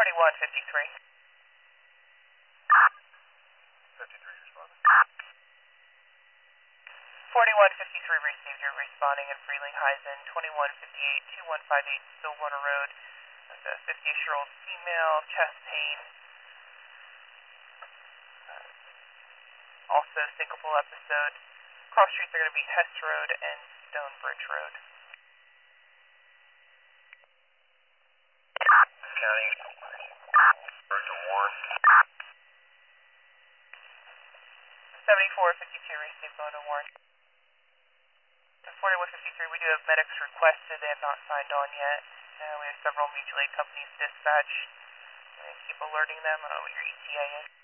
4153. 53 responding. 4153 received. You're responding in Freeling Heisen. 2158, 2158 Stillwater Road. That's a 50-ish-year-old female, chest pain. Also syncopal episode. Cross streets are going to be Hess Road and Stonebridge Road. County. To Warren. 7452 received, going to Warren. 4153, we do have medics requested. They have not signed on yet. We have several mutual aid companies dispatched. Keep alerting them what your ETA is.